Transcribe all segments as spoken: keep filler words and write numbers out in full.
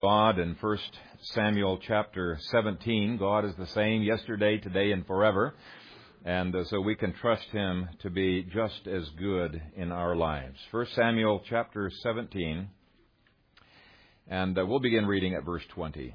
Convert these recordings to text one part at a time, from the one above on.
God in First Samuel chapter seventeen. God is the same yesterday, today, and forever. And uh, so we can trust Him to be just as good in our lives. First Samuel chapter seventeen. And uh, we'll begin reading at verse twenty.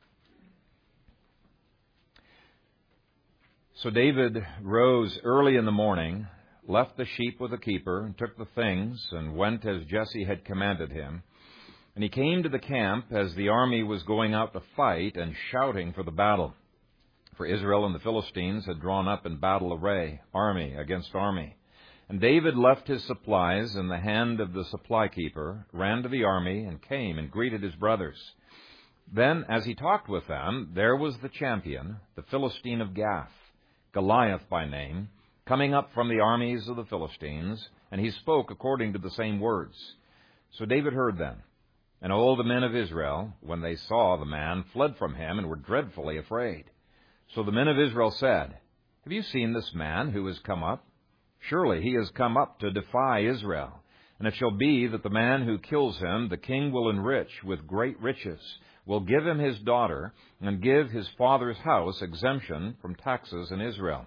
So David rose early in the morning, left the sheep with the keeper, and took the things, and went as Jesse had commanded him. And he came to the camp as the army was going out to fight and shouting for the battle. For Israel and the Philistines had drawn up in battle array, army against army. And David left his supplies in the hand of the supply keeper, ran to the army, and came and greeted his brothers. Then, as he talked with them, there was the champion, the Philistine of Gath, Goliath by name, coming up from the armies of the Philistines, and he spoke according to the same words. So David heard them. And all the men of Israel, when they saw the man, fled from him and were dreadfully afraid. So the men of Israel said, Have you seen this man who has come up? Surely he has come up to defy Israel. And it shall be that the man who kills him, the king will enrich with great riches, will give him his daughter, and give his father's house exemption from taxes in Israel.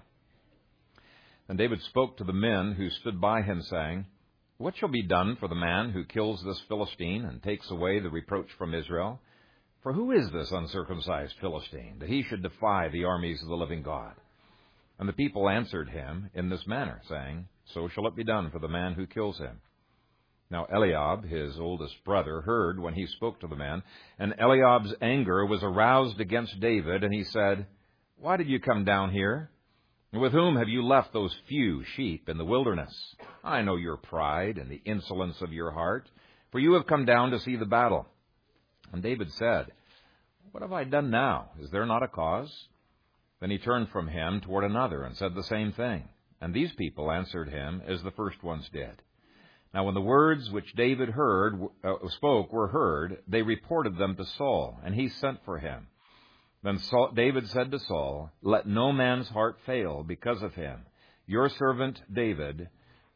And David spoke to the men who stood by him, saying, What shall be done for the man who kills this Philistine and takes away the reproach from Israel? For who is this uncircumcised Philistine, that he should defy the armies of the living God? And the people answered him in this manner, saying, So shall it be done for the man who kills him. Now Eliab, his oldest brother, heard when he spoke to the men, and Eliab's anger was aroused against David, and he said, Why did you come down here? With whom have you left those few sheep in the wilderness? I know your pride and the insolence of your heart, for you have come down to see the battle. And David said, What have I done now? Is there not a cause? Then he turned from him toward another and said the same thing. And these people answered him as the first ones did. Now when the words which David heard uh, spoke were heard, they reported them to Saul, and he sent for him. Then Saul, David said to Saul, Let no man's heart fail because of him. Your servant David,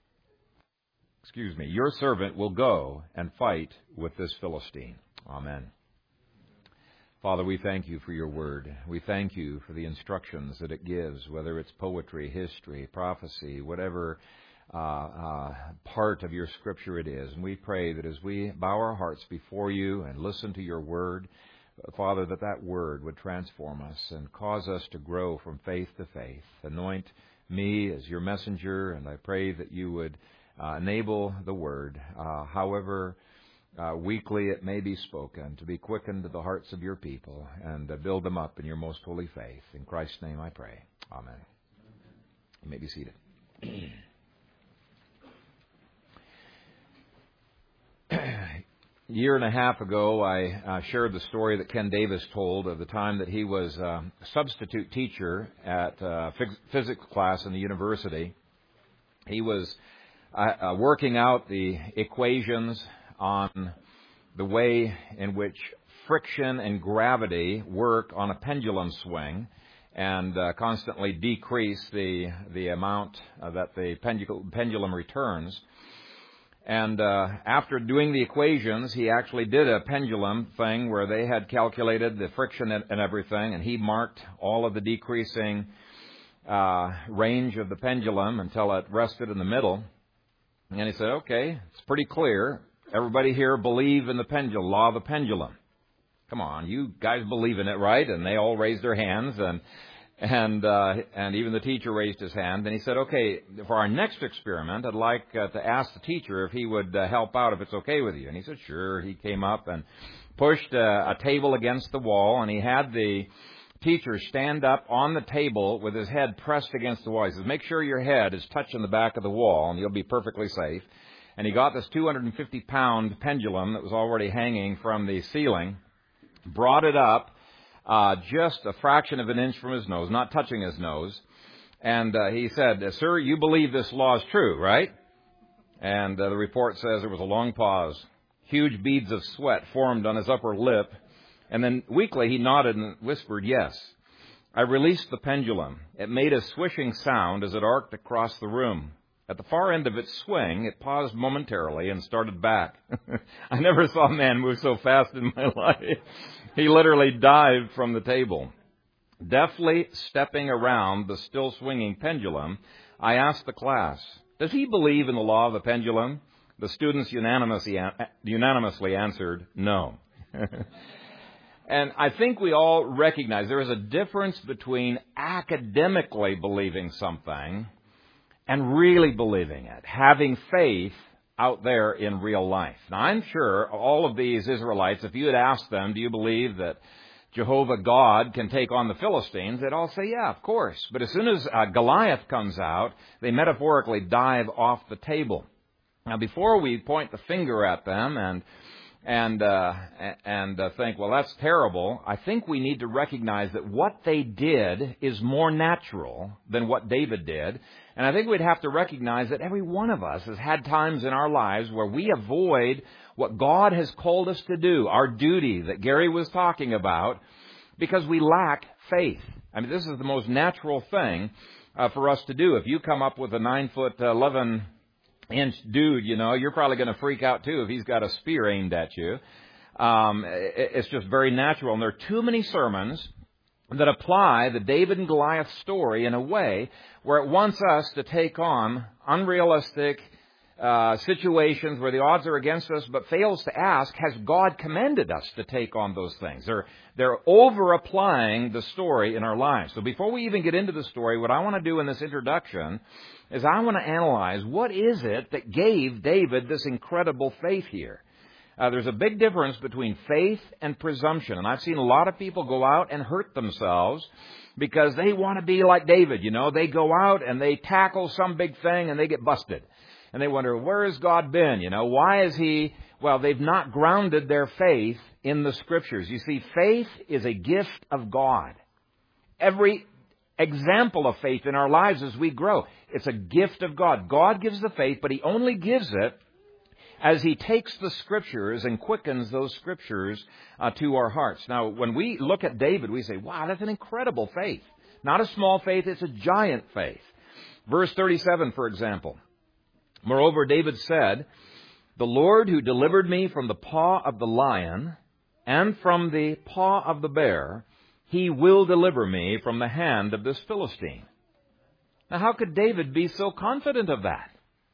excuse me, your servant will go and fight with this Philistine. Amen. Father, we thank you for your word. We thank you for the instructions that it gives, whether it's poetry, history, prophecy, whatever uh, uh, part of your scripture it is. And we pray that as we bow our hearts before you and listen to your word, Father, that that word would transform us and cause us to grow from faith to faith. Anoint me as your messenger, and I pray that you would uh, enable the word, uh, however uh, weakly it may be spoken, to be quickened to the hearts of your people and uh, build them up in your most holy faith. In Christ's name I pray. Amen. You may be seated. A year and a half ago, I uh, shared the story that Ken Davis told of the time that he was a substitute teacher at uh, physics class in the university. He was uh, uh, working out the equations on the way in which friction and gravity work on a pendulum swing and uh, constantly decrease the, the amount uh, that the pendul- pendulum returns. And uh, after doing the equations, he actually did a pendulum thing where they had calculated the friction and, and everything, and he marked all of the decreasing uh, range of the pendulum until it rested in the middle. And he said, okay, it's pretty clear. Everybody here believe in the pendulum, law of the pendulum. Come on, you guys believe in it, right? And they all raised their hands, and And uh, and even the teacher raised his hand. And he said, okay, for our next experiment, I'd like uh, to ask the teacher if he would uh, help out, if it's okay with you. And he said, sure. He came up and pushed a, a table against the wall, and he had the teacher stand up on the table with his head pressed against the wall. He says, make sure your head is touching the back of the wall, and you'll be perfectly safe. And he got this two hundred fifty pound pendulum that was already hanging from the ceiling, brought it up, Uh, just a fraction of an inch from his nose, not touching his nose. And uh, he said, sir, you believe this law is true, right? And uh, the report says there was a long pause. Huge beads of sweat formed on his upper lip. And then weakly he nodded and whispered, yes. I released the pendulum. It made a swishing sound as it arced across the room. At the far end of its swing, it paused momentarily and started back. I never saw a man move so fast in my life. He literally dived from the table. Deftly stepping around the still swinging pendulum, I asked the class, "Does he believe in the law of the pendulum?" The students unanimously, unanimously answered, "No." And I think we all recognize there is a difference between academically believing something and really believing it, having faith out there in real life. Now, I'm sure all of these Israelites, if you had asked them, do you believe that Jehovah God can take on the Philistines, they'd all say, yeah, of course. But as soon as uh, Goliath comes out, they metaphorically dive off the table. Now, before we point the finger at them and and uh, and uh, think, well, that's terrible, I think we need to recognize that what they did is more natural than what David did. And I think we'd have to recognize that every one of us has had times in our lives where we avoid what God has called us to do, our duty that Gary was talking about, because we lack faith. I mean, this is the most natural thing uh, for us to do. If you come up with a nine foot, eleven inch dude, you know, you're probably going to freak out too if he's got a spear aimed at you. Um, it, it's just very natural. And there are too many sermons that apply the David and Goliath story in a way where it wants us to take on unrealistic uh, situations where the odds are against us, but fails to ask, has God commanded us to take on those things? They're, they're over-applying the story in our lives. So before we even get into the story, what I want to do in this introduction is I want to analyze what is it that gave David this incredible faith here. Uh, there's a big difference between faith and presumption. And I've seen a lot of people go out and hurt themselves because they want to be like David. You know, they go out and they tackle some big thing and they get busted. And they wonder, where has God been? You know, why is he? Well, they've not grounded their faith in the Scriptures. You see, faith is a gift of God. Every example of faith in our lives as we grow, it's a gift of God. God gives the faith, but He only gives it as He takes the Scriptures and quickens those Scriptures uh, to our hearts. Now, when we look at David, we say, wow, that's an incredible faith. Not a small faith, it's a giant faith. Verse thirty-seven, for example. Moreover, David said, "The Lord who delivered me from the paw of the lion and from the paw of the bear, He will deliver me from the hand of this Philistine." Now, how could David be so confident of that?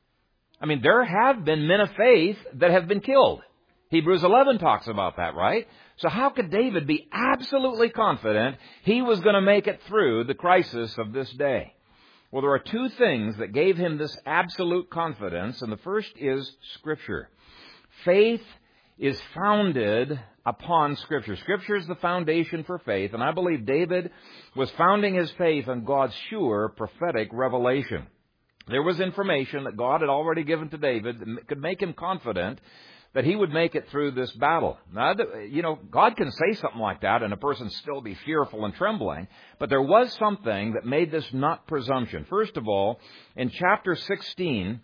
I mean, there have been men of faith that have been killed. Hebrews eleven talks about that, right? So how could David be absolutely confident he was going to make it through the crisis of this day? Well, there are two things that gave him this absolute confidence, and the first is Scripture. Faith is founded upon Scripture. Scripture is the foundation for faith, and I believe David was founding his faith on God's sure prophetic revelation. There was information that God had already given to David that could make him confident that he would make it through this battle. Now, you know, God can say something like that and a person still be fearful and trembling, but there was something that made this not presumption. First of all, in chapter sixteen,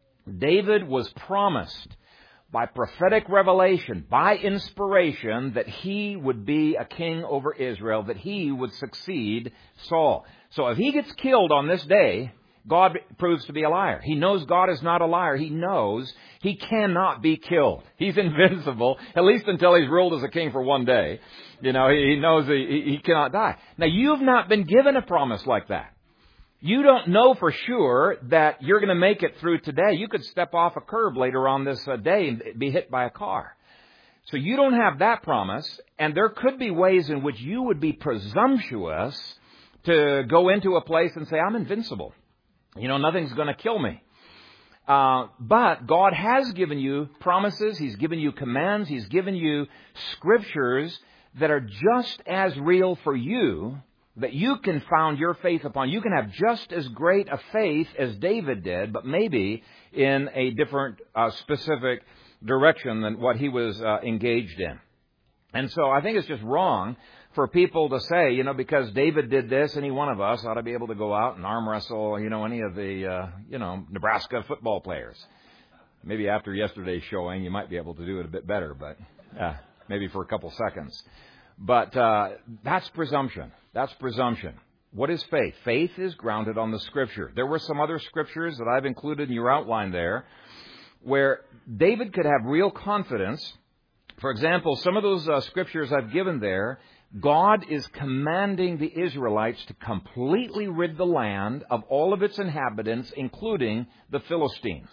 David was promised by prophetic revelation, by inspiration, that he would be a king over Israel, that he would succeed Saul. So if he gets killed on this day, God proves to be a liar. He knows God is not a liar. He knows he cannot be killed. He's invincible, at least until he's ruled as a king for one day. You know, he, he knows he, he cannot die. Now, you've not been given a promise like that. You don't know for sure that you're going to make it through today. You could step off a curb later on this uh, day and be hit by a car. So you don't have that promise, and there could be ways in which you would be presumptuous to go into a place and say, I'm invincible. You know, nothing's going to kill me. Uh, but God has given you promises. He's given you commands. He's given you Scriptures that are just as real for you, that you can found your faith upon. You can have just as great a faith as David did, but maybe in a different uh, specific direction than what he was uh, engaged in. And so I think it's just wrong for people to say, you know, because David did this, any one of us ought to be able to go out and arm wrestle, you know, any of the, uh, you know, Nebraska football players. Maybe after yesterday's showing, you might be able to do it a bit better, but uh, maybe for a couple seconds. But uh, that's presumption. That's presumption. What is faith? Faith is grounded on the Scripture. There were some other scriptures that I've included in your outline there where David could have real confidence. For example, some of those uh, scriptures I've given there, God is commanding the Israelites to completely rid the land of all of its inhabitants, including the Philistines.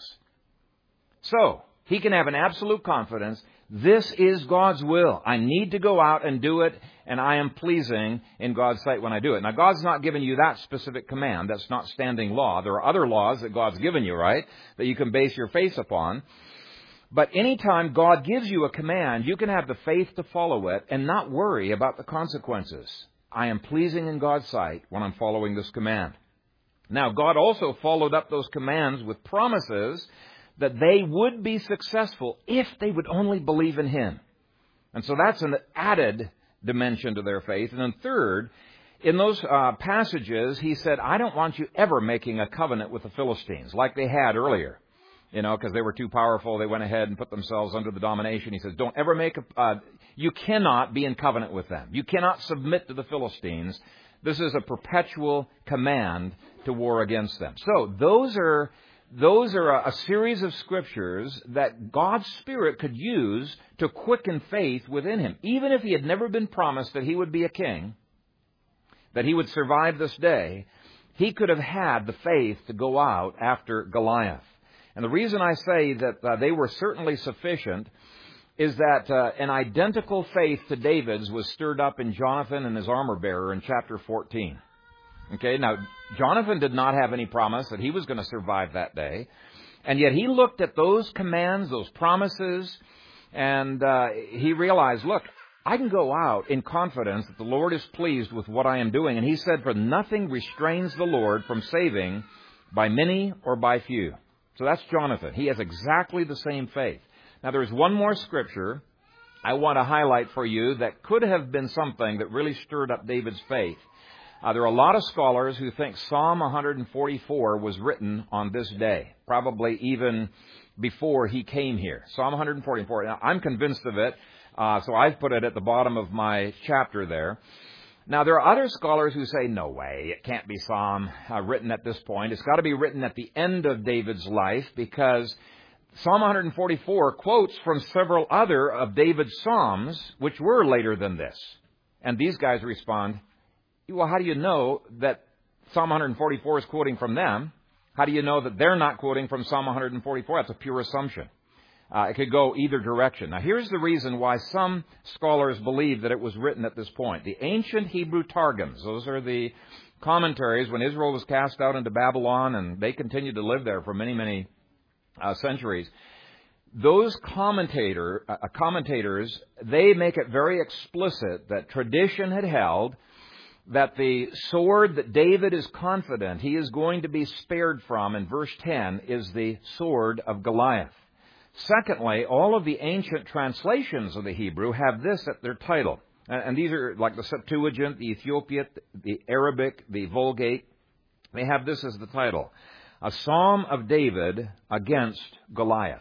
So, he can have an absolute confidence. This is God's will. I need to go out and do it, and I am pleasing in God's sight when I do it. Now, God's not given you that specific command. That's not standing law. There are other laws that God's given you, right, that you can base your faith upon. But anytime God gives you a command, you can have the faith to follow it and not worry about the consequences. I am pleasing in God's sight when I'm following this command. Now, God also followed up those commands with promises that they would be successful if they would only believe in Him. And so that's an added dimension to their faith. And then third, in those uh, passages, He said, I don't want you ever making a covenant with the Philistines like they had earlier. You know, because they were too powerful, they went ahead and put themselves under the domination. He says, don't ever make a, uh, you cannot be in covenant with them. You cannot submit to the Philistines. This is a perpetual command to war against them. So those are Those are a, a series of scriptures that God's Spirit could use to quicken faith within him. Even if he had never been promised that he would be a king, that he would survive this day, he could have had the faith to go out after Goliath. And the reason I say that uh, they were certainly sufficient is that uh, an identical faith to David's was stirred up in Jonathan and his armor bearer in chapter fourteen. Okay, now, Jonathan did not have any promise that he was going to survive that day. And yet he looked at those commands, those promises, and uh, he realized, look, I can go out in confidence that the Lord is pleased with what I am doing. And he said, for nothing restrains the Lord from saving by many or by few. So that's Jonathan. He has exactly the same faith. Now, there's one more scripture I want to highlight for you that could have been something that really stirred up David's faith. Uh, there are a lot of scholars who think Psalm one forty-four was written on this day, probably even before he came here. Psalm one forty-four. Now, I'm convinced of it, uh, so I've put it at the bottom of my chapter there. Now, there are other scholars who say, no way, it can't be Psalm uh, written at this point. It's got to be written at the end of David's life, because Psalm one forty-four quotes from several other of David's Psalms, which were later than this. And these guys respond, well, how do you know that Psalm one forty-four is quoting from them? How do you know that they're not quoting from Psalm one forty-four? That's a pure assumption. Uh, it could go either direction. Now, here's the reason why some scholars believe that it was written at this point. The ancient Hebrew Targums, those are the commentaries when Israel was cast out into Babylon, and they continued to live there for many, many uh, centuries. Those commentator, uh, commentators, they make it very explicit that tradition had held that the sword that David is confident he is going to be spared from in verse ten is the sword of Goliath. Secondly, all of the ancient translations of the Hebrew have this at their title. And these are like the Septuagint, the Ethiopic, the Arabic, the Vulgate. They have this as the title. A Psalm of David against Goliath.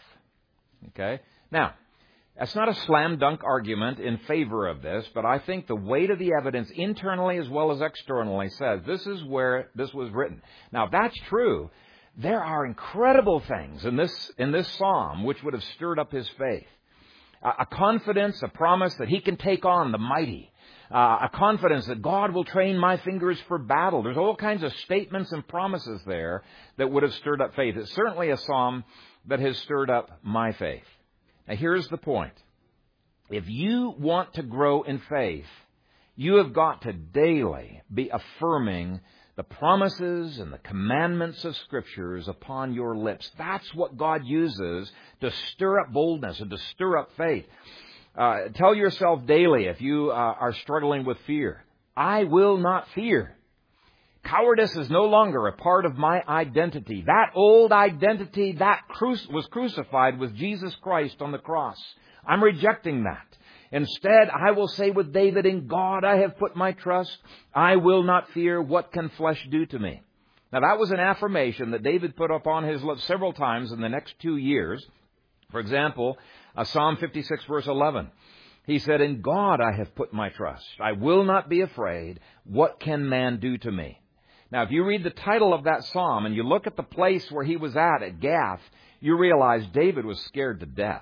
Okay? Now, that's not a slam dunk argument in favor of this, but I think the weight of the evidence internally as well as externally says this is where this was written. Now, if that's true, there are incredible things in this in this psalm which would have stirred up his faith. A, a confidence, a promise that he can take on the mighty. Uh, a confidence that God will train my fingers for battle. There's all kinds of statements and promises there that would have stirred up faith. It's certainly a psalm that has stirred up my faith. Now, here's the point. If you want to grow in faith, you have got to daily be affirming the promises and the commandments of Scriptures upon your lips. That's what God uses to stir up boldness and to stir up faith. Uh, tell yourself daily, if you uh, are struggling with fear, I will not fear. Cowardice is no longer a part of my identity. That old identity that cru- was crucified with Jesus Christ on the cross. I'm rejecting that. Instead, I will say with David, in God I have put my trust. I will not fear. What can flesh do to me? Now, that was an affirmation that David put up on his lips several times in the next two years. For example, uh, Psalm fifty-six, verse eleven. He said, in God I have put my trust. I will not be afraid. What can man do to me? Now, if you read the title of that psalm and you look at the place where he was at, at Gath, you realize David was scared to death.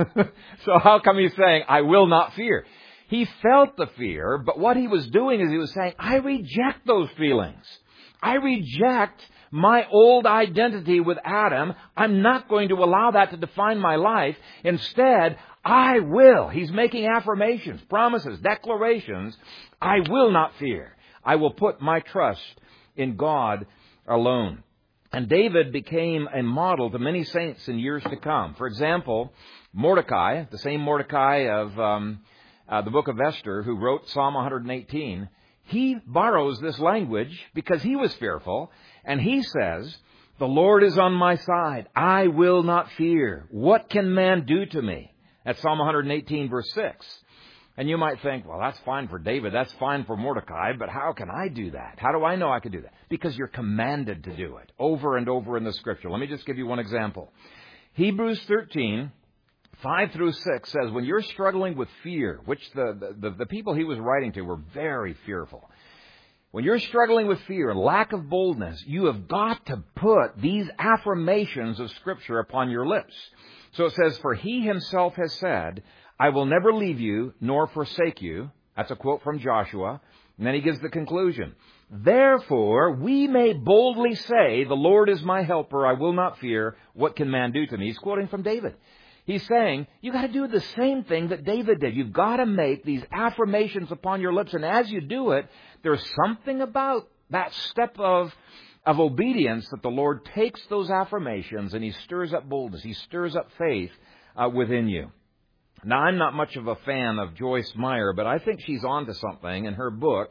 So how come he's saying, I will not fear? He felt the fear, but what he was doing is he was saying, I reject those feelings. I reject my old identity with Adam. I'm not going to allow that to define my life. Instead, I will. He's making affirmations, promises, declarations. I will not fear. I will put my trust in God alone. And David became a model to many saints in years to come. For example, Mordecai, the same Mordecai of um, uh, the book of Esther, who wrote Psalm one eighteen, he borrows this language because he was fearful, and he says, the Lord is on my side. I will not fear. What can man do to me? That's Psalm one eighteen, verse six. And you might think, well, that's fine for David. That's fine for Mordecai. But how can I do that? How do I know I can do that? Because you're commanded to do it over and over in the Scripture. Let me just give you one example. Hebrews thirteen, five through six says, when you're struggling with fear, which the, the, the people he was writing to were very fearful. When you're struggling with fear and lack of boldness, you have got to put these affirmations of Scripture upon your lips. So it says, for he himself has said, I will never leave you nor forsake you. That's a quote from Joshua. And then he gives the conclusion. Therefore, we may boldly say, the Lord is my helper. I will not fear. What can man do to me? He's quoting from David. He's saying, you got to do the same thing that David did. You've got to make these affirmations upon your lips. And as you do it, there's something about that step of, of obedience that the Lord takes those affirmations and He stirs up boldness. He stirs up faith uh, within you. Now, I'm not much of a fan of Joyce Meyer, but I think she's onto something in her book,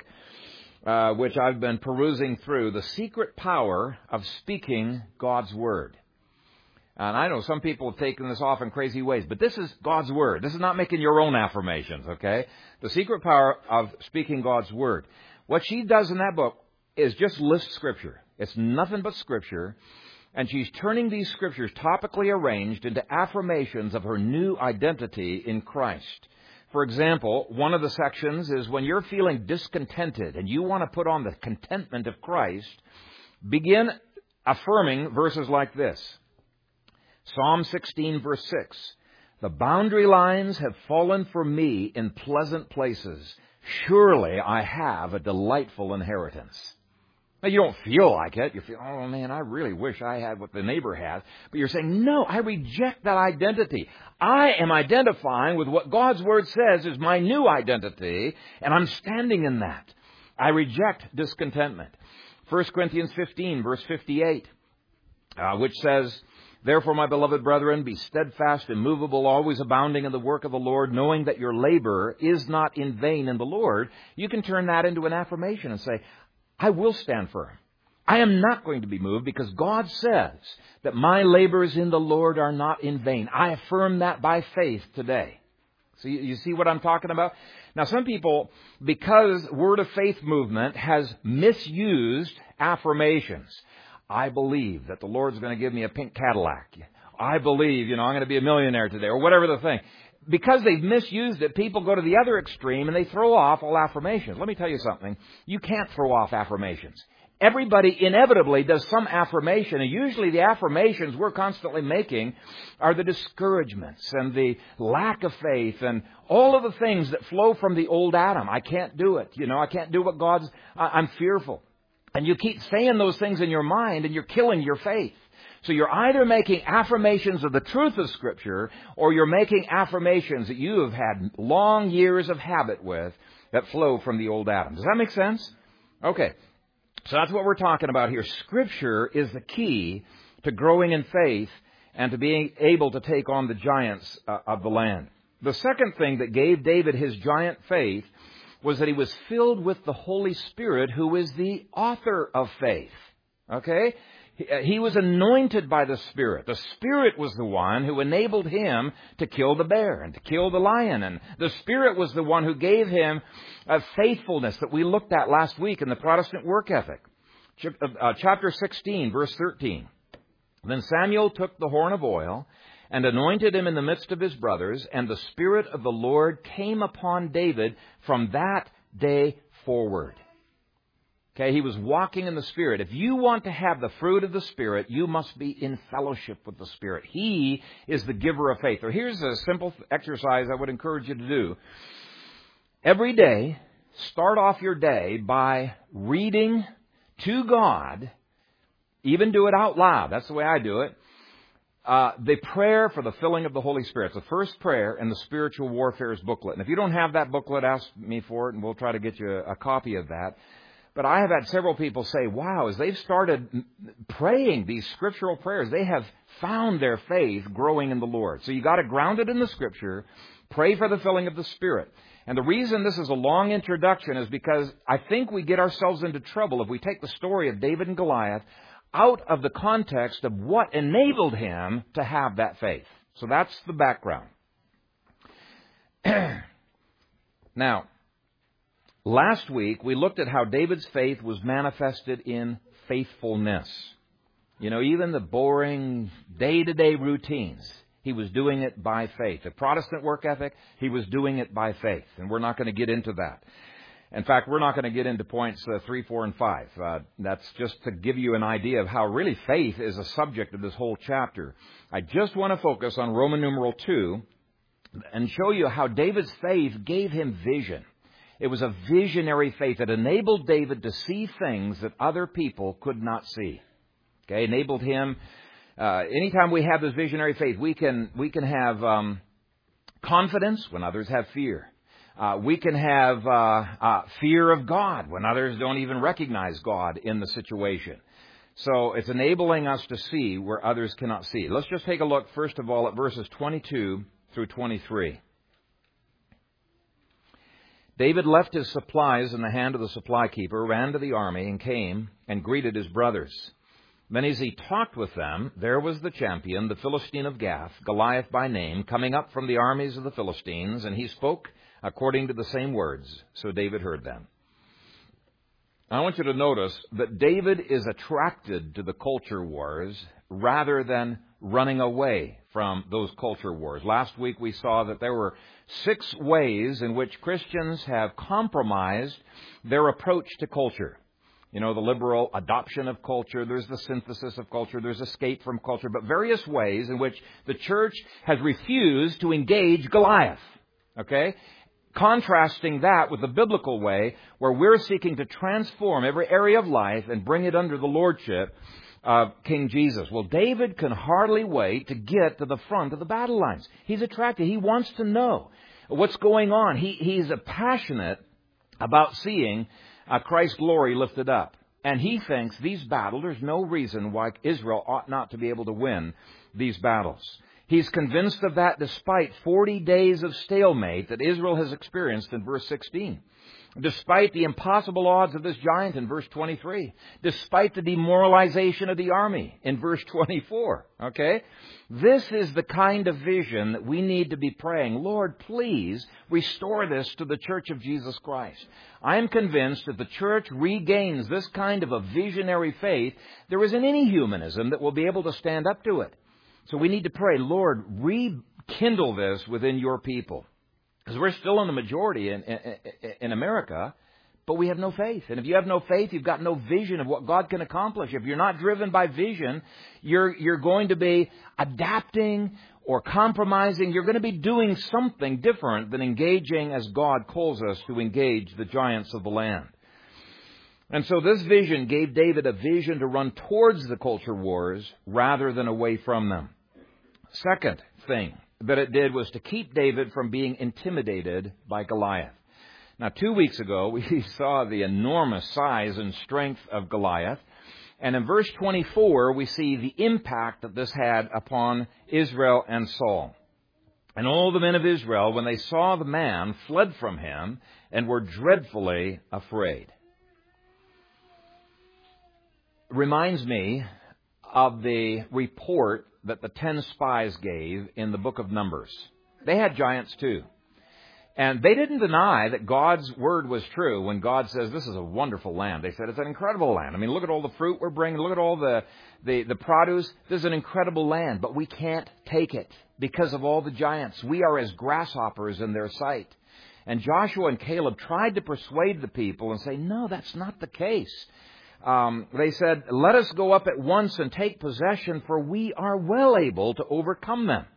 uh, which I've been perusing through, The Secret Power of Speaking God's Word. And I know some people have taken this off in crazy ways, but this is God's Word. This is not making your own affirmations, okay? The Secret Power of Speaking God's Word. What she does in that book is just list Scripture. It's nothing but Scripture. And she's turning these Scriptures topically arranged into affirmations of her new identity in Christ. For example, one of the sections is when you're feeling discontented and you want to put on the contentment of Christ, begin affirming verses like this. Psalm sixteen, verse six. The boundary lines have fallen for me in pleasant places. Surely I have a delightful inheritance. Now, you don't feel like it. You feel, oh, man, I really wish I had what the neighbor has. But you're saying, no, I reject that identity. I am identifying with what God's Word says is my new identity, and I'm standing in that. I reject discontentment. First Corinthians fifteen, verse fifty-eight, uh, which says, therefore, my beloved brethren, be steadfast, immovable, always abounding in the work of the Lord, knowing that your labor is not in vain in the Lord. You can turn that into an affirmation and say, I will stand firm. I am not going to be moved because God says that my labors in the Lord are not in vain. I affirm that by faith today. So you, you see what I'm talking about? Now, some people, because Word of Faith movement has misused affirmations. I believe that the Lord's going to give me a pink Cadillac. I believe, you know, I'm going to be a millionaire today, or whatever the thing. Because they've misused it, people go to the other extreme and they throw off all affirmations. Let me tell you something. You can't throw off affirmations. Everybody inevitably does some affirmation, and usually the affirmations we're constantly making are the discouragements and the lack of faith and all of the things that flow from the old Adam. I can't do it. You know, I can't do what God's... I'm fearful. And you keep saying those things in your mind and you're killing your faith. So you're either making affirmations of the truth of Scripture, or you're making affirmations that you have had long years of habit with that flow from the old Adam. Does that make sense? Okay. So that's what we're talking about here. Scripture is the key to growing in faith and to being able to take on the giants uh, of the land. The second thing that gave David his giant faith was that he was filled with the Holy Spirit, who is the author of faith. Okay? He was anointed by the Spirit. The Spirit was the one who enabled him to kill the bear and to kill the lion. And the Spirit was the one who gave him a faithfulness that we looked at last week in the Protestant work ethic. Chapter sixteen, verse thirteen. Then Samuel took the horn of oil and anointed him in the midst of his brothers, and the Spirit of the Lord came upon David from that day forward. Okay, he was walking in the Spirit. If you want to have the fruit of the Spirit, you must be in fellowship with the Spirit. He is the giver of faith. Or here's a simple exercise I would encourage you to do. Every day, start off your day by reading to God, even do it out loud. That's the way I do it. Uh, the prayer for the filling of the Holy Spirit. It's the first prayer in the Spiritual Warfare's booklet. And if you don't have that booklet, ask me for it, and we'll try to get you a, a copy of that. But I have had several people say, wow, as they've started praying these scriptural prayers, they have found their faith growing in the Lord. So you got to ground it in the Scripture, pray for the filling of the Spirit. And the reason this is a long introduction is because I think we get ourselves into trouble if we take the story of David and Goliath out of the context of what enabled him to have that faith. So that's the background. Now, last week, we looked at how David's faith was manifested in faithfulness. You know, even the boring day-to-day routines, he was doing it by faith. The Protestant work ethic, he was doing it by faith. And we're not going to get into that. In fact, we're not going to get into points uh, three, four, and five. Uh, that's just to give you an idea of how really faith is a subject of this whole chapter. I just want to focus on Roman numeral two and show you how David's faith gave him vision. It was a visionary faith that enabled David to see things that other people could not see. Okay, enabled him. Uh, anytime we have this visionary faith, we can we can have um, confidence when others have fear. Uh, we can have uh, uh, fear of God when others don't even recognize God in the situation. So it's enabling us to see where others cannot see. Let's just take a look, first of all, at verses twenty-two through twenty-three. David left his supplies in the hand of the supply keeper, ran to the army, and came and greeted his brothers. Then as he talked with them, there was the champion, the Philistine of Gath, Goliath by name, coming up from the armies of the Philistines, and he spoke according to the same words. So David heard them. I want you to notice that David is attracted to the culture wars rather than running away from those culture wars. Last week we saw that there were six ways in which Christians have compromised their approach to culture. You know, the liberal adoption of culture, there's the synthesis of culture, there's escape from culture, but various ways in which the church has refused to engage Goliath. Okay? Contrasting that with the biblical way where we're seeking to transform every area of life and bring it under the lordship of King Jesus. Well, David can hardly wait to get to the front of the battle lines. He's attracted. He wants to know what's going on. He, he's passionate about seeing uh, Christ's glory lifted up. And he thinks these battles, there's no reason why Israel ought not to be able to win these battles. He's convinced of that despite forty days of stalemate that Israel has experienced in verse sixteen. Despite the impossible odds of this giant in verse twenty-three. Despite the demoralization of the army in verse twenty-four. Okay? This is the kind of vision that we need to be praying. Lord, please restore this to the Church of Jesus Christ. I am convinced that the church regains this kind of a visionary faith, there isn't any humanism that will be able to stand up to it. So we need to pray, Lord, rekindle this within your people. Because we're still in the majority in, in, in America, but we have no faith. And if you have no faith, you've got no vision of what God can accomplish. If you're not driven by vision, you're, you're going to be adapting or compromising. You're going to be doing something different than engaging as God calls us to engage the giants of the land. And so this vision gave David a vision to run towards the culture wars rather than away from them. Second thing that it did was to keep David from being intimidated by Goliath. Now, two weeks ago, we saw the enormous size and strength of Goliath. And in verse twenty-four, we see the impact that this had upon Israel and Saul. And all the men of Israel, when they saw the man, fled from him and were dreadfully afraid. Reminds me of the report that the ten spies gave in the book of Numbers. They had giants too. And they didn't deny that God's word was true when God says this is a wonderful land. They said it's an incredible land. I mean, look at all the fruit we're bringing. Look at all the, the, the produce. This is an incredible land, but we can't take it because of all the giants. We are as grasshoppers in their sight. And Joshua and Caleb tried to persuade the people and say, no, that's not the case. Um, they said, let us go up at once and take possession, for we are well able to overcome them.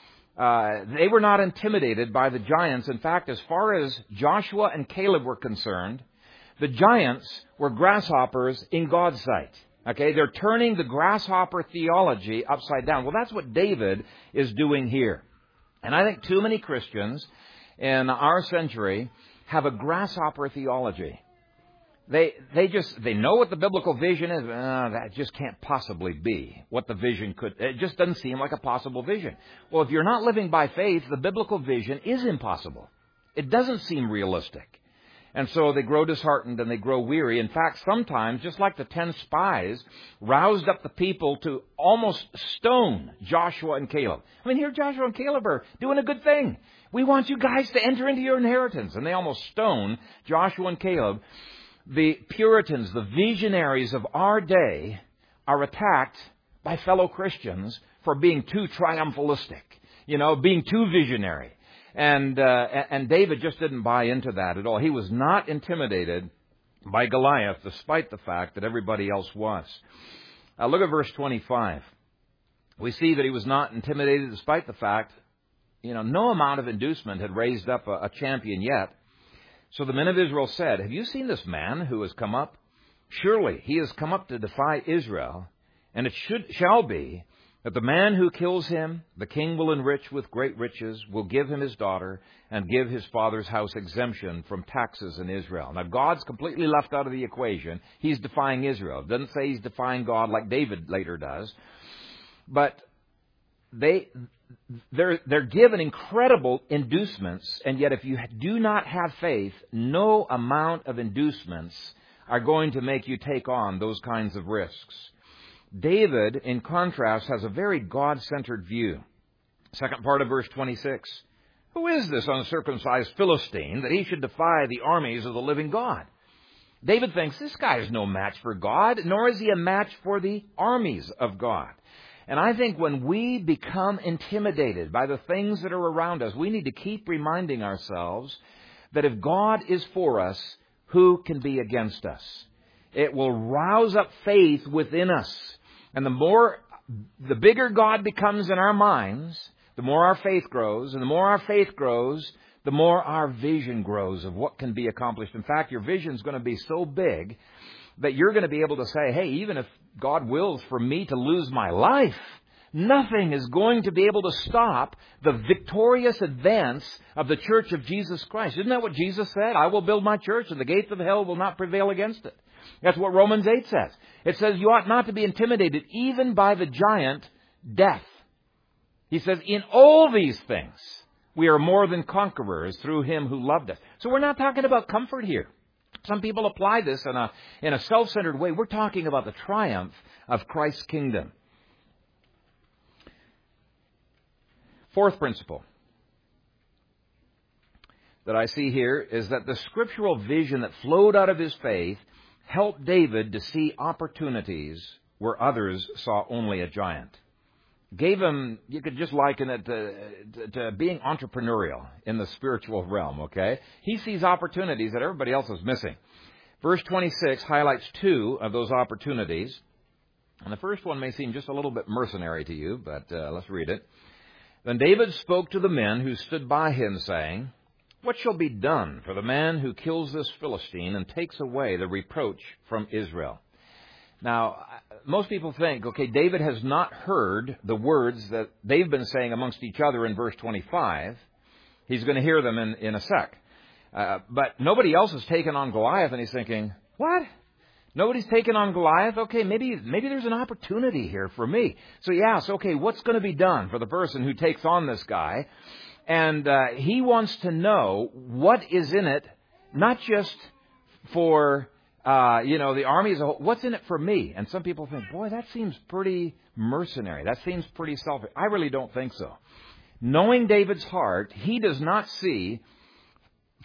Uh, they were not intimidated by the giants. In fact, as far as Joshua and Caleb were concerned, the giants were grasshoppers in God's sight. Okay, they're turning the grasshopper theology upside down. Well, that's what David is doing here. And I think too many Christians in our century have a grasshopper theology. They they just, they know what the biblical vision is. Uh, that just can't possibly be what the vision could. It just doesn't seem like a possible vision. Well, if you're not living by faith, the biblical vision is impossible. It doesn't seem realistic. And so they grow disheartened and they grow weary. In fact, sometimes, just like the ten spies, roused up the people to almost stone Joshua and Caleb. I mean, here Joshua and Caleb are doing a good thing. We want you guys to enter into your inheritance. And they almost stone Joshua and Caleb. The Puritans, the visionaries of our day, are attacked by fellow Christians for being too triumphalistic, you know, being too visionary. And uh, and David just didn't buy into that at all. He was not intimidated by Goliath, despite the fact that everybody else was. Uh, look at verse twenty-five. We see that he was not intimidated despite the fact, you know, no amount of inducement had raised up a, a champion yet. So the men of Israel said, have you seen this man who has come up? Surely he has come up to defy Israel, and it should shall be that the man who kills him, the king will enrich with great riches, will give him his daughter, and give his father's house exemption from taxes in Israel. Now, God's completely left out of the equation. He's defying Israel. It doesn't say he's defying God like David later does. But they... They're, they're given incredible inducements, and yet if you do not have faith, no amount of inducements are going to make you take on those kinds of risks. David, in contrast, has a very God-centered view. Second part of verse twenty-six. Who is this uncircumcised Philistine that he should defy the armies of the living God? David thinks this guy is no match for God, nor is he a match for the armies of God. And I think when we become intimidated by the things that are around us, we need to keep reminding ourselves that if God is for us, who can be against us? It will rouse up faith within us. And the more, the bigger God becomes in our minds, the more our faith grows. And the more our faith grows, the more our vision grows of what can be accomplished. In fact, your vision is going to be so big that you're going to be able to say, hey, even if God wills for me to lose my life, nothing is going to be able to stop the victorious advance of the church of Jesus Christ. Isn't that what Jesus said? I will build my church and the gates of hell will not prevail against it. That's what Romans eight says. It says you ought not to be intimidated even by the giant death. He says, in all these things, we are more than conquerors through him who loved us. So we're not talking about comfort here. Some people apply this in a, in a self-centered way. We're talking about the triumph of Christ's kingdom. Fourth principle that I see here is that the scriptural vision that flowed out of his faith helped David to see opportunities where others saw only a giant. Gave him, you could just liken it to, to, to being entrepreneurial in the spiritual realm, okay? He sees opportunities that everybody else is missing. Verse twenty-six highlights two of those opportunities. And the first one may seem just a little bit mercenary to you, but uh, let's read it. Then David spoke to the men who stood by him, saying, what shall be done for the man who kills this Philistine and takes away the reproach from Israel? Now, most people think, okay, David has not heard the words that they've been saying amongst each other in verse twenty-five. He's going to hear them in, in a sec. Uh, but nobody else has taken on Goliath, and he's thinking, what? Nobody's taken on Goliath? Okay, maybe maybe there's an opportunity here for me. So he asks, okay, what's going to be done for the person who takes on this guy? And uh, he wants to know what is in it, not just for... Uh, you know, the army as a whole, what's in it for me? And some people think, boy, that seems pretty mercenary. That seems pretty selfish. I really don't think so. Knowing David's heart, he does not see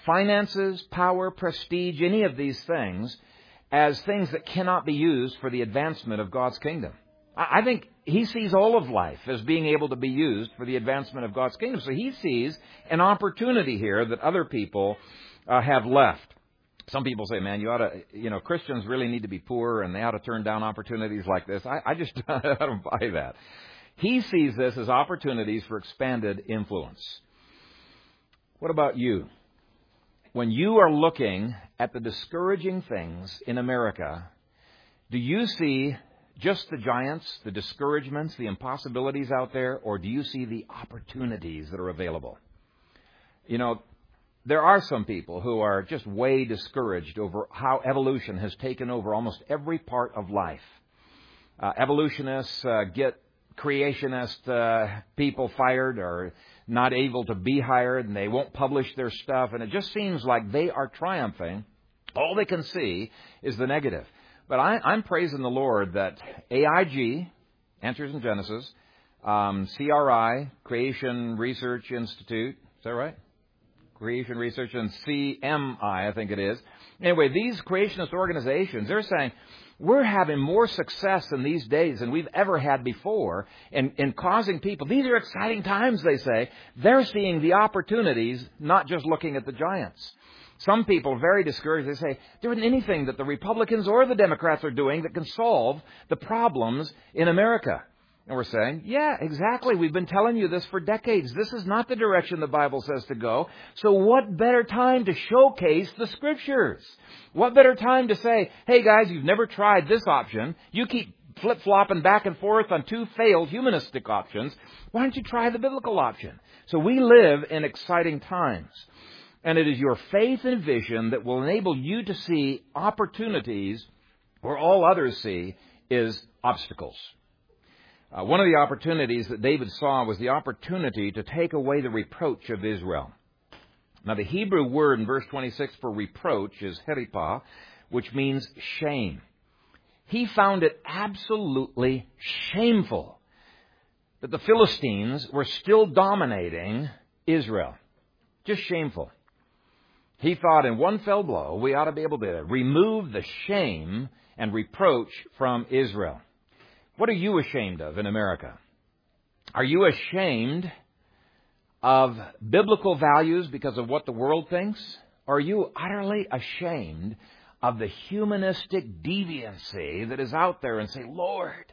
finances, power, prestige, any of these things as things that cannot be used for the advancement of God's kingdom. I think he sees all of life as being able to be used for the advancement of God's kingdom. So he sees an opportunity here that other people uh, have left. Some people say, man, you ought to, you know, Christians really need to be poor and they ought to turn down opportunities like this. I, I just I don't buy that. He sees this as opportunities for expanded influence. What about you? When you are looking at the discouraging things in America, do you see just the giants, the discouragements, the impossibilities out there, or do you see the opportunities that are available? You know, there are some people who are just way discouraged over how evolution has taken over almost every part of life. Uh, evolutionists uh, get creationist uh, people fired or not able to be hired, and they won't publish their stuff, and it just seems like they are triumphing. All they can see is the negative. But I, I'm praising the Lord that A I G, Answers in Genesis, um, C R I, Creation Research Institute, is that right? Creation Research, and C M I, I think it is. Anyway, these creationist organizations, they're saying, we're having more success in these days than we've ever had before in, in causing people, these are exciting times, they say. They're seeing the opportunities, not just looking at the giants. Some people are very discouraged. They say, there isn't anything that the Republicans or the Democrats are doing that can solve the problems in America. And we're saying, yeah, exactly. We've been telling you this for decades. This is not the direction the Bible says to go. So what better time to showcase the Scriptures? What better time to say, hey guys, you've never tried this option. You keep flip-flopping back and forth on two failed humanistic options. Why don't you try the biblical option? So we live in exciting times. And it is your faith and vision that will enable you to see opportunities where all others see is obstacles. Uh, one of the opportunities that David saw was the opportunity to take away the reproach of Israel. Now, the Hebrew word in verse twenty-six for reproach is heripah, which means shame. He found it absolutely shameful that the Philistines were still dominating Israel. Just shameful. He thought in one fell blow, we ought to be able to remove the shame and reproach from Israel. What are you ashamed of in America? Are you ashamed of biblical values because of what the world thinks? Or are you utterly ashamed of the humanistic deviancy that is out there and say, Lord,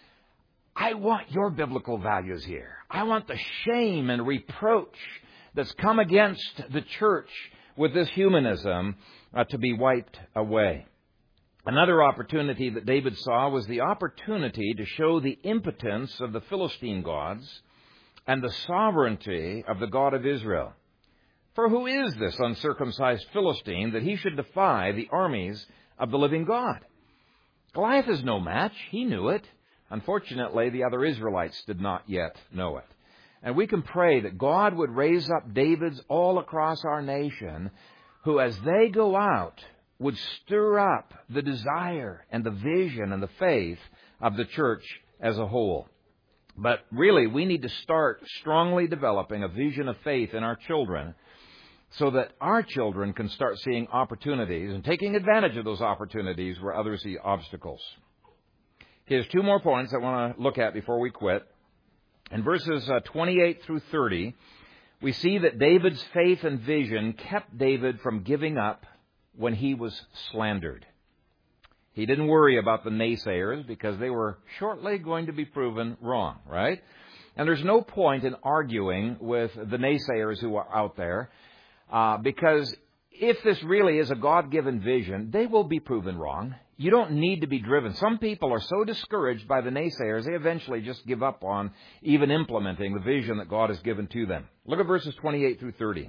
I want your biblical values here. I want the shame and reproach that's come against the church with this humanism uh, to be wiped away. Another opportunity that David saw was the opportunity to show the impotence of the Philistine gods and the sovereignty of the God of Israel. For who is this uncircumcised Philistine that he should defy the armies of the living God? Goliath is no match. He knew it. Unfortunately, the other Israelites did not yet know it. And we can pray that God would raise up Davids all across our nation who, as they go out, would stir up the desire and the vision and the faith of the church as a whole. But really, we need to start strongly developing a vision of faith in our children so that our children can start seeing opportunities and taking advantage of those opportunities where others see obstacles. Here's two more points I want to look at before we quit. In verses uh, twenty-eight through thirty, we see that David's faith and vision kept David from giving up when he was slandered. He didn't worry about the naysayers because they were shortly going to be proven wrong, right? And there's no point in arguing with the naysayers who are out there uh, because if this really is a God-given vision, they will be proven wrong. You don't need to be driven. Some people are so discouraged by the naysayers, they eventually just give up on even implementing the vision that God has given to them. Look at verses twenty-eight through thirty.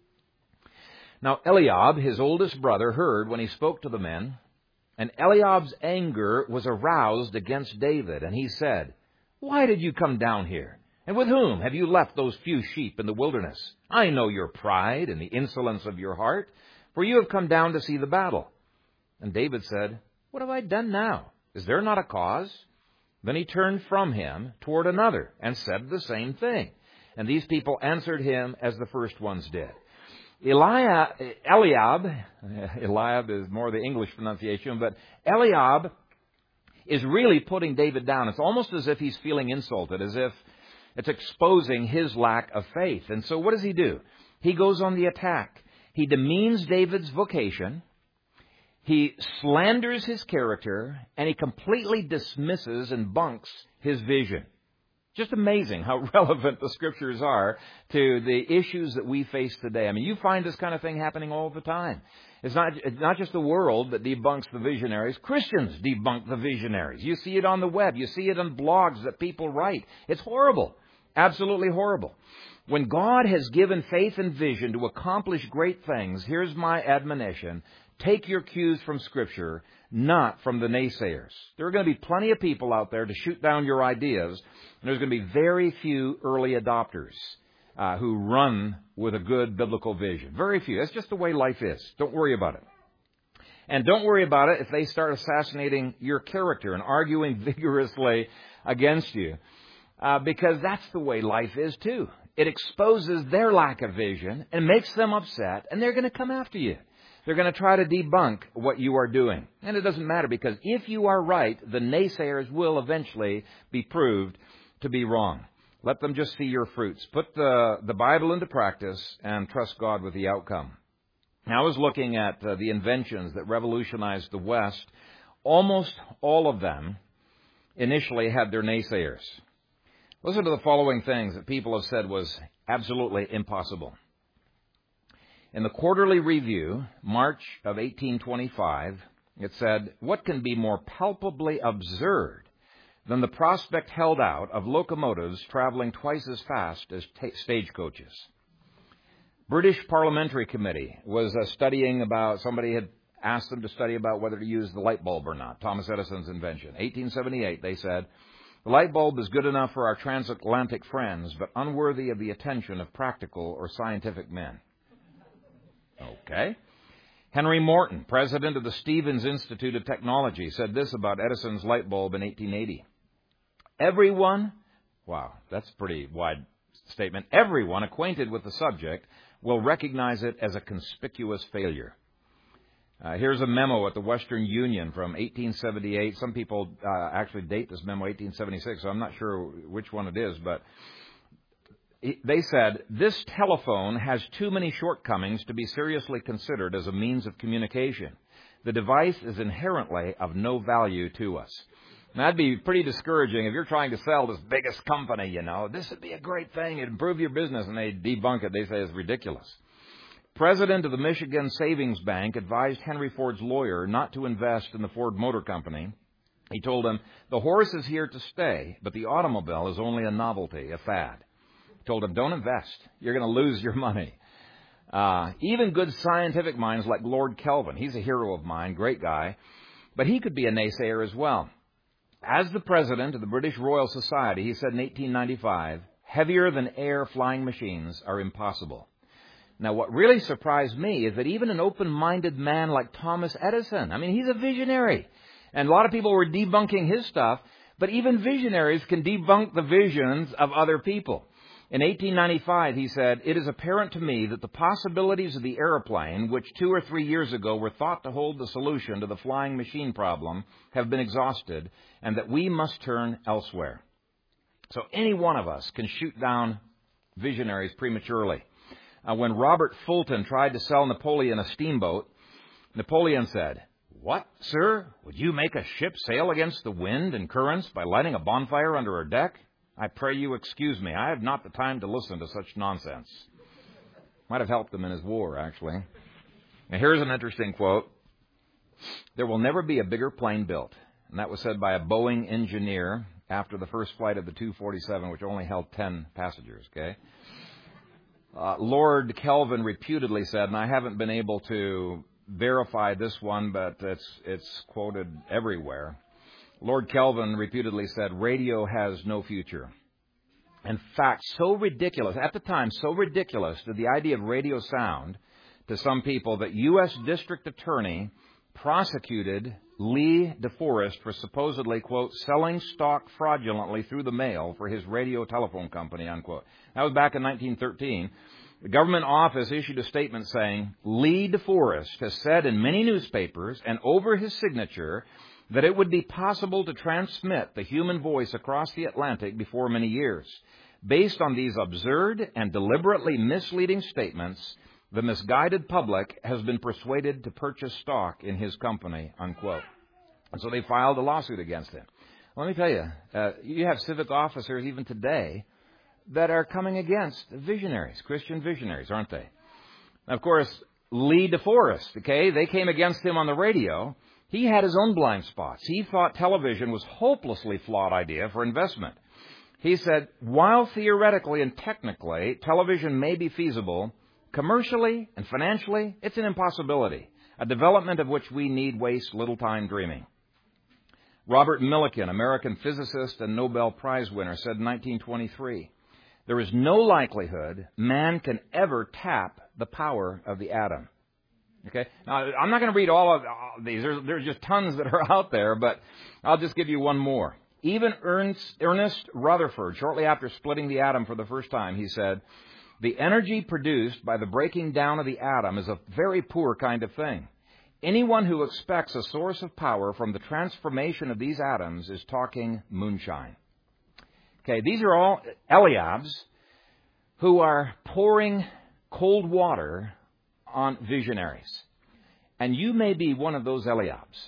Now Eliab, his oldest brother, heard when he spoke to the men, and Eliab's anger was aroused against David, and he said, "Why did you come down here? And with whom have you left those few sheep in the wilderness? I know your pride and the insolence of your heart, for you have come down to see the battle." And David said, "What have I done now? Is there not a cause?" Then he turned from him toward another and said the same thing. And these people answered him as the first ones did. Eliab, Eliab, Eliab is more the English pronunciation, but Eliab is really putting David down. It's almost as if he's feeling insulted, as if it's exposing his lack of faith. And so what does he do? He goes on the attack. He demeans David's vocation. He slanders his character, and he completely dismisses and bunks his vision. Just amazing how relevant the Scriptures are to the issues that we face today. I mean, you find this kind of thing happening all the time. It's not, it's not just the world that debunks the visionaries. Christians debunk the visionaries. You see it on the web. You see it on blogs that people write. It's horrible. Absolutely horrible. When God has given faith and vision to accomplish great things, here's my admonition. Take your cues from Scripture, not from the naysayers. There are going to be plenty of people out there to shoot down your ideas, and there's going to be very few early adopters uh, who run with a good biblical vision. Very few. That's just the way life is. Don't worry about it. And don't worry about it if they start assassinating your character and arguing vigorously against you, uh, because that's the way life is too. It exposes their lack of vision and makes them upset, and they're going to come after you. They're going to try to debunk what you are doing. And it doesn't matter, because if you are right, the naysayers will eventually be proved to be wrong. Let them just see your fruits. Put the, the Bible into practice and trust God with the outcome. Now, I was looking at uh, the inventions that revolutionized the West. Almost all of them initially had their naysayers. Listen to the following things that people have said was absolutely impossible. In the Quarterly Review, March of eighteen twenty-five, it said, "What can be more palpably absurd than the prospect held out of locomotives traveling twice as fast as t- stagecoaches?" British Parliamentary Committee was uh, studying about, somebody had asked them to study about whether to use the light bulb or not, Thomas Edison's invention. eighteen seventy-eight, they said, "The light bulb is good enough for our transatlantic friends, but unworthy of the attention of practical or scientific men." Okay. Henry Morton, president of the Stevens Institute of Technology, said this about Edison's light bulb in eighteen eighty. Everyone, wow, that's a pretty wide statement, everyone acquainted with the subject will recognize it as a conspicuous failure. Uh, here's a memo at the Western Union from eighteen seventy-eight. Some people uh, actually date this memo eighteen seventy-six, so I'm not sure which one it is, but they said, "This telephone has too many shortcomings to be seriously considered as a means of communication. The device is inherently of no value to us." Now, that'd be pretty discouraging if you're trying to sell this biggest company, you know. This would be a great thing. It'd improve your business, and they debunk it. They say it's ridiculous. President of the Michigan Savings Bank advised Henry Ford's lawyer not to invest in the Ford Motor Company. He told him, "The horse is here to stay, but the automobile is only a novelty, a fad." Told him, "Don't invest. You're going to lose your money." Uh, even good scientific minds like Lord Kelvin, he's a hero of mine, great guy, but he could be a naysayer as well. As the president of the British Royal Society, he said in eighteen ninety-five, "Heavier than air flying machines are impossible." Now, what really surprised me is that even an open-minded man like Thomas Edison, I mean, he's a visionary, and a lot of people were debunking his stuff, but even visionaries can debunk the visions of other people. In eighteen ninety-five, he said, "It is apparent to me that the possibilities of the airplane, which two or three years ago were thought to hold the solution to the flying machine problem, have been exhausted, and that we must turn elsewhere." So any one of us can shoot down visionaries prematurely. Uh, when Robert Fulton tried to sell Napoleon a steamboat, Napoleon said, "What, sir? Would you make a ship sail against the wind and currents by lighting a bonfire under her deck? I pray you excuse me. I have not the time to listen to such nonsense." Might have helped him in his war, actually. Now, here's an interesting quote. "There will never be a bigger plane built." And that was said by a Boeing engineer after the first flight of the two forty-seven, which only held ten passengers, okay? Uh, Lord Kelvin reputedly said, and I haven't been able to verify this one, but it's it's quoted everywhere. Lord Kelvin reputedly said, "Radio has no future." In fact, so ridiculous, at the time, so ridiculous did the idea of radio sound to some people that U S District Attorney prosecuted Lee DeForest for supposedly, quote, "selling stock fraudulently through the mail for his radio telephone company," unquote. That was back in nineteen thirteen. The government office issued a statement saying, Lee DeForest has said in many newspapers and over his signature that it would be possible to transmit the human voice across the Atlantic before many years. Based on these absurd and deliberately misleading statements, the misguided public has been persuaded to purchase stock in his company, unquote. And so they filed a lawsuit against him. Let me tell you, uh, you have civic officers even today that are coming against visionaries, Christian visionaries, aren't they? Now, of course, Lee DeForest, okay, they came against him on the radio. He had his own blind spots. He thought television was a hopelessly flawed idea for investment. He said, while theoretically and technically television may be feasible, commercially and financially, it's an impossibility, a development of which we need waste little time dreaming. Robert Millikan, American physicist and Nobel Prize winner, said in nineteen twenty-three, there is no likelihood man can ever tap the power of the atom. Okay? Now, I'm not going to read all of these. There's, there's just tons that are out there, but I'll just give you one more. Even Ernst, Ernest Rutherford, shortly after splitting the atom for the first time, he said, the energy produced by the breaking down of the atom is a very poor kind of thing. Anyone who expects a source of power from the transformation of these atoms is talking moonshine. Okay, these are all Eliabs who are pouring cold water on visionaries. And you may be one of those Eliabs.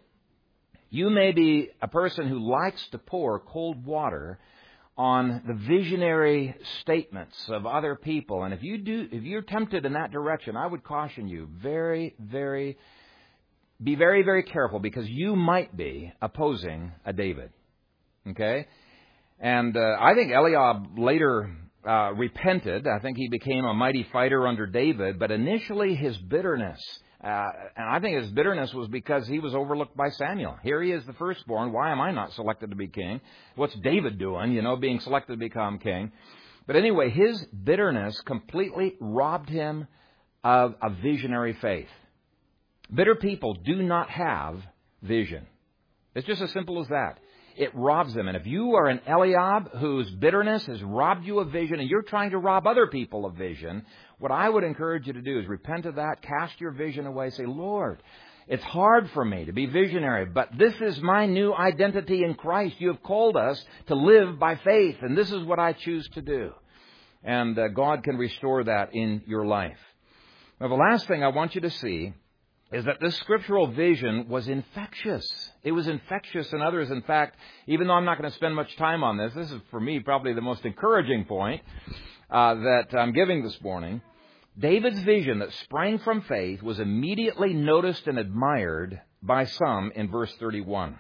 You may be a person who likes to pour cold water on the visionary statements of other people. And if you do, if you're tempted in that direction, I would caution you very, very, be very, very careful, because you might be opposing a David. Okay? And uh, I think Eliab later uh, repented. I think he became a mighty fighter under David. But initially his bitterness, uh, and I think his bitterness was because he was overlooked by Samuel. Here he is, the firstborn. Why am I not selected to be king? What's David doing, you know, being selected to become king? But anyway, his bitterness completely robbed him of a visionary faith. Bitter people do not have vision. It's just as simple as that. It robs them. And if you are an Eliab whose bitterness has robbed you of vision and you're trying to rob other people of vision, what I would encourage you to do is repent of that, cast your vision away, say, Lord, it's hard for me to be visionary, but this is my new identity in Christ. You have called us to live by faith, and this is what I choose to do. And uh, God can restore that in your life. Now, the last thing I want you to see is that this scriptural vision was infectious. It was infectious in others. In fact, even though I'm not going to spend much time on this, this is for me probably the most encouraging point uh, that I'm giving this morning. David's vision that sprang from faith was immediately noticed and admired by some in verse thirty-one.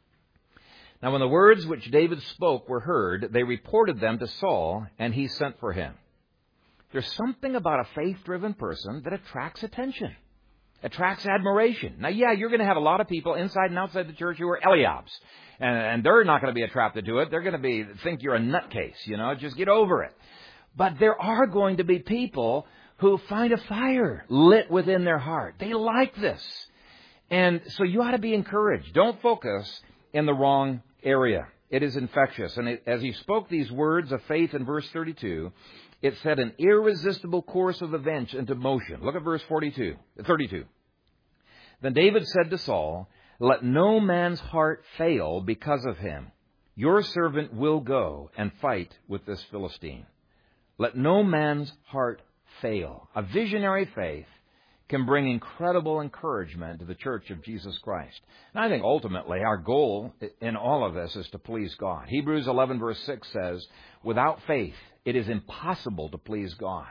Now, when the words which David spoke were heard, they reported them to Saul, and he sent for him. There's something about a faith-driven person that attracts attention. Attracts admiration. Now, yeah, you're going to have a lot of people inside and outside the church who are Eliabs. And, and they're not going to be attracted to it. They're going to be think you're a nutcase, you know, just get over it. But there are going to be people who find a fire lit within their heart. They like this. And so you ought to be encouraged. Don't focus in the wrong area. It is infectious. And it, as he spoke these words of faith in verse thirty-two, it set an irresistible course of events into motion. Look at verse forty-two, thirty-two. Then David said to Saul, let no man's heart fail because of him. Your servant will go and fight with this Philistine. Let no man's heart fail. A visionary faith can bring incredible encouragement to the Church of Jesus Christ. And I think ultimately our goal in all of this is to please God. Hebrews eleven verse six says, without faith, it is impossible to please God.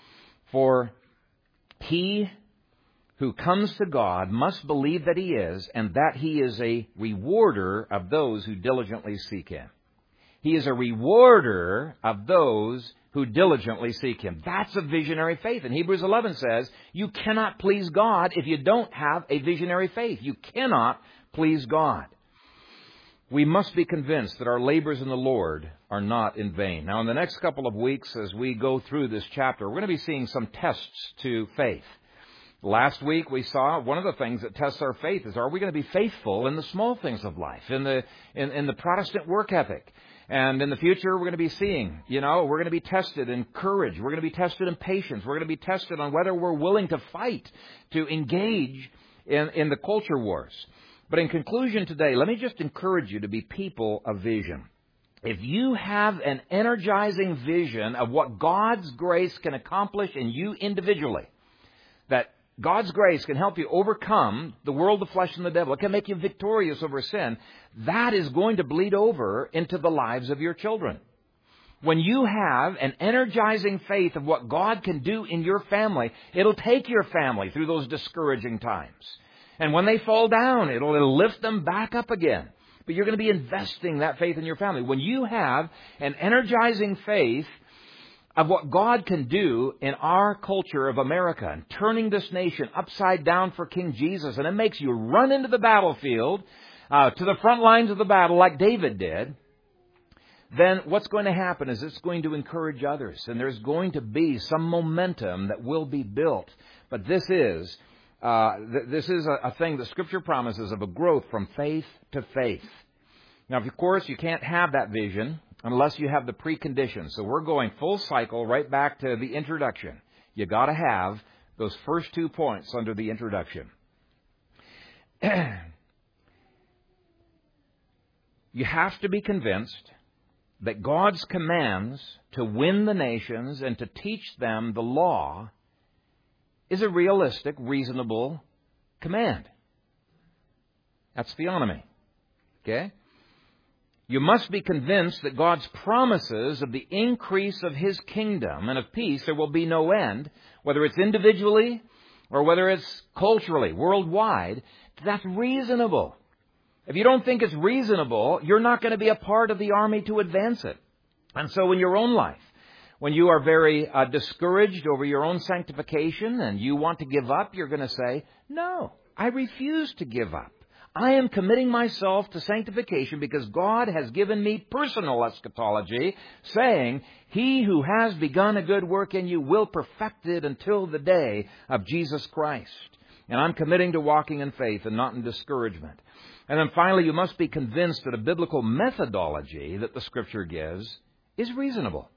For he who comes to God must believe that he is, and that he is a rewarder of those who diligently seek him. He is a rewarder of those who diligently seek him. That's a visionary faith. And Hebrews eleven says, you cannot please God if you don't have a visionary faith. You cannot please God. We must be convinced that our labors in the Lord are not in vain. Now, in the next couple of weeks, as we go through this chapter, we're going to be seeing some tests to faith. Last week, we saw one of the things that tests our faith is, are we going to be faithful in the small things of life, in the in, in the Protestant work ethic? And in the future, we're going to be seeing, you know, we're going to be tested in courage. We're going to be tested in patience. We're going to be tested on whether we're willing to fight, to engage in, in the culture wars. But in conclusion today, let me just encourage you to be people of vision. If you have an energizing vision of what God's grace can accomplish in you individually, that God's grace can help you overcome the world, the flesh, and the devil, it can make you victorious over sin, that is going to bleed over into the lives of your children. When you have an energizing faith of what God can do in your family, it'll take your family through those discouraging times. And when they fall down, it'll, it'll lift them back up again. But you're going to be investing that faith in your family. When you have an energizing faith of what God can do in our culture of America and turning this nation upside down for King Jesus, and it makes you run into the battlefield, uh, to the front lines of the battle like David did, then what's going to happen is it's going to encourage others, and there's going to be some momentum that will be built. But this is uh, th- this is a, a thing that Scripture promises of a growth from faith to faith. Now, of course, you can't have that vision unless you have the preconditions. So we're going full cycle right back to the introduction. You got to have those first two points under the introduction. You have to be convinced that God's commands to win the nations and to teach them the law is a realistic, reasonable command. That's theonomy. Okay? You must be convinced that God's promises of the increase of His kingdom and of peace, there will be no end, whether it's individually or whether it's culturally, worldwide, that's reasonable. If you don't think it's reasonable, you're not going to be a part of the army to advance it. And so in your own life, when you are very uh, discouraged over your own sanctification and you want to give up, you're going to say, no, I refuse to give up. I am committing myself to sanctification because God has given me personal eschatology, saying, He who has begun a good work in you will perfect it until the day of Jesus Christ. And I'm committing to walking in faith and not in discouragement. And then finally, you must be convinced that a biblical methodology that the Scripture gives is reasonable.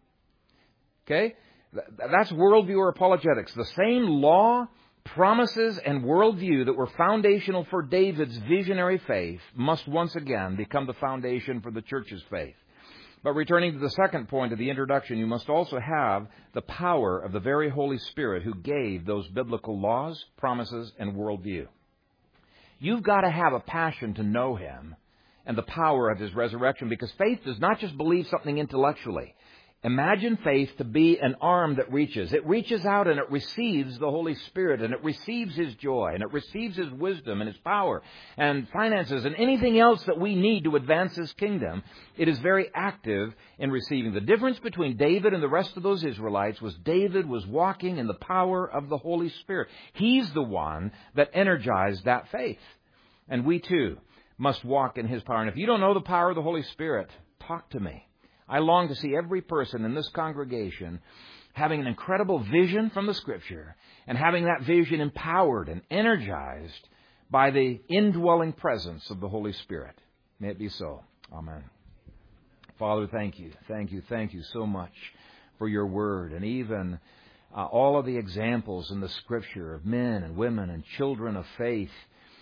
Okay? That's worldview or apologetics. The same law, promises, and worldview that were foundational for David's visionary faith must once again become the foundation for the church's faith. But returning to the second point of the introduction, you must also have the power of the very Holy Spirit who gave those biblical laws, promises, and worldview. You've got to have a passion to know Him and the power of His resurrection, because faith does not just believe something intellectually. Imagine faith to be an arm that reaches. It reaches out and it receives the Holy Spirit, and it receives His joy, and it receives His wisdom and His power and finances and anything else that we need to advance His kingdom. It is very active in receiving. The difference between David and the rest of those Israelites was David was walking in the power of the Holy Spirit. He's the one that energized that faith. And we too must walk in His power. And if you don't know the power of the Holy Spirit, talk to me. I long to see every person in this congregation having an incredible vision from the Scripture and having that vision empowered and energized by the indwelling presence of the Holy Spirit. May it be so. Amen. Father, thank you. Thank you. Thank you so much for your word, and even uh, all of the examples in the Scripture of men and women and children of faith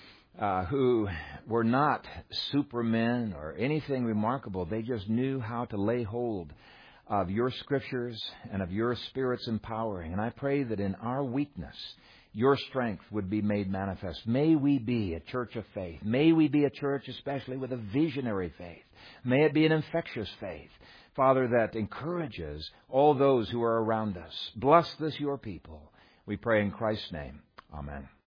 Uh, who were not supermen or anything remarkable. They just knew how to lay hold of your Scriptures and of your Spirit's empowering. And I pray that in our weakness, your strength would be made manifest. May we be a church of faith. May we be a church especially with a visionary faith. May it be an infectious faith, Father, that encourages all those who are around us. Bless this, your people. We pray in Christ's name. Amen.